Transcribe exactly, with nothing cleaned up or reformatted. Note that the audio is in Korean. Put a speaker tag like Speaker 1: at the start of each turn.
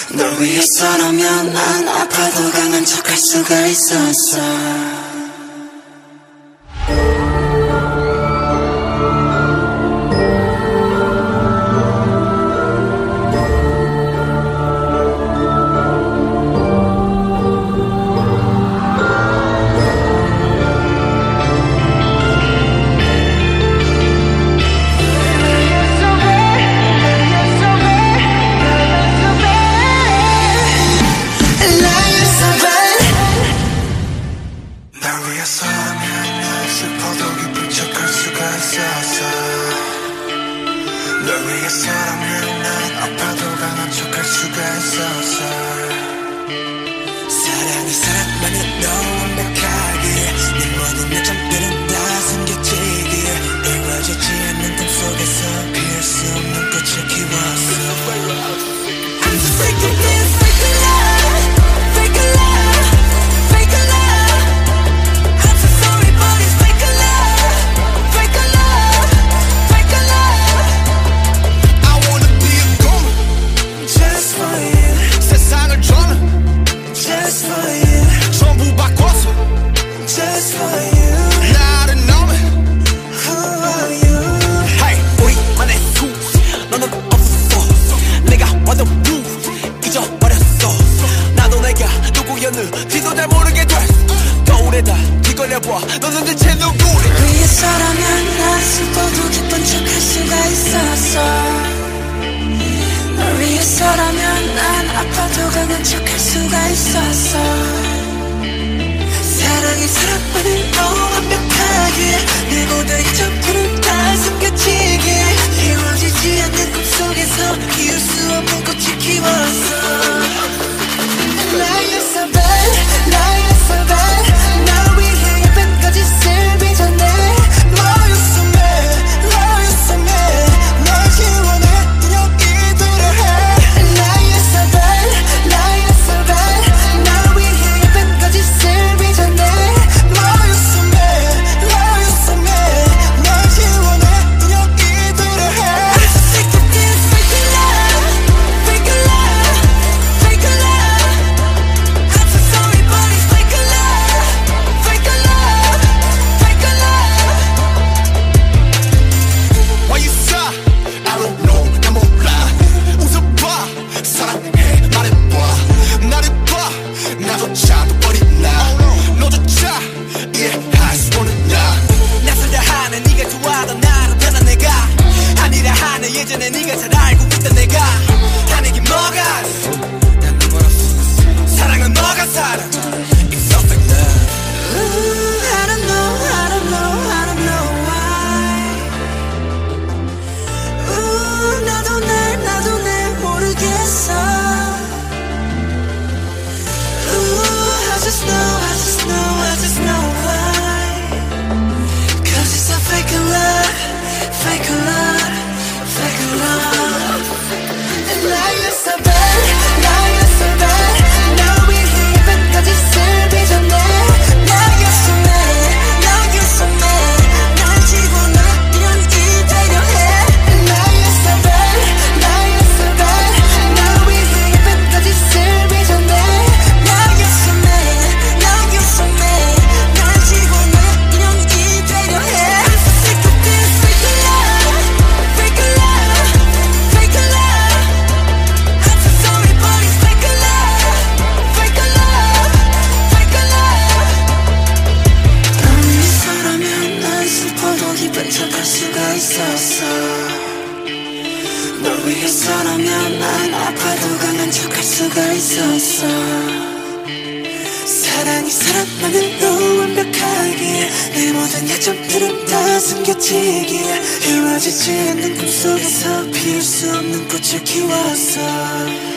Speaker 1: 널 위해서라면 난 아파도 강한 척할 수가 있었어. 널 위해서라면 난 아파도 강한 척할 수가 있었어. 사랑이 사랑만은 너 완벽하게 네 모든 약점들은 다 숨겨지게 이루어지지 않는 꿈속에서 피울 수 없는 꽃을 키웠어. I'm so sick of this fake love, fake love, fake love. I'm so sorry but it's fake love, fake love, fake love. I wanna be a goon just for you. 세상을 저는 just for you. 전부 바꿔서 just for you. 나를 너는 who are you? Hey, 우리만의 수 너는 없었어. 내가 완전 blue 잊어버렸어. 나도 내가 누구였는지도 잘 모르게 됐어. 거울에다 뒤걸려봐 너는 대체 누구래? 위해서라면 난 슬퍼도 기쁜 척할 수가 있었어. 널 위해서라면 난 아파도 강한 척할 수가 있었어. 사랑이 사랑만을 너무 완벽하게 내 모든 점들은 다 숨겨지게 이루어지지 않는 꿈속에서 키울 수 없는 꽃을 키웠어. Lying so bad, lying so bad. 날 위해 예쁜 거짓을 빚어내. Love you so bad, love you so bad. 널 지원해 여기 들어 해. Lying so bad, lying so bad. 날 위해 예쁜 거짓을 빚어내. Love you so bad, love you so bad. 널 지원해 여기 들어 해. I'm so sick of this fake love, fake love, fake love. I'm so sorry but it's fake love, fake love, fake love. Why you sigh? I don't know. 난 몰라. 웃어봐. 사랑해. 말해봐. 나를 봐. 나조차도 어린 나. 너조차 이해할 수 없는 나. 낯설다 하는 네가 좋아하던 나로 변한 내가 아니라 하는 예전에 네가 잘 알고 있던 내가 하는 게 뭐가 난 너 멀었어. 사랑은 너가 살아. It's so fake love. Ooh, I don't know, I don't know, I don't know why. Ooh, 나도 날, 나도 날 모르겠어. Ooh, I just know, I just know, I just know why. Cause it's a fake love, fake love, fake love. And lying so bad, lying so bad. 날 위해 예쁜 거짓을 빚어내. Now you're so mad, now you're so mad. 날 지워놔 이런 이대로 해. And lying so bad, lying so bad. 날 위해 예쁜 거짓을 빚어내. Now you're so mad, now you're so mad. 날 지워놔 이런 이대로 해. I'm so sick of this fake love, fake love, fake love. I'm so sorry but it's fake love, fake love, fake love. 널 위해서라면 난 슬퍼도 기쁜 척할 수가 있었어. 널 위해서라면 난 아파도 강한 척할 수가 있었어. 사랑이 사랑만을 너무 완벽하게 내 모든 약점들은 다 숨겨지게 이루어지지 않는 꿈속에서 피울 수 없는 꽃을 키웠어.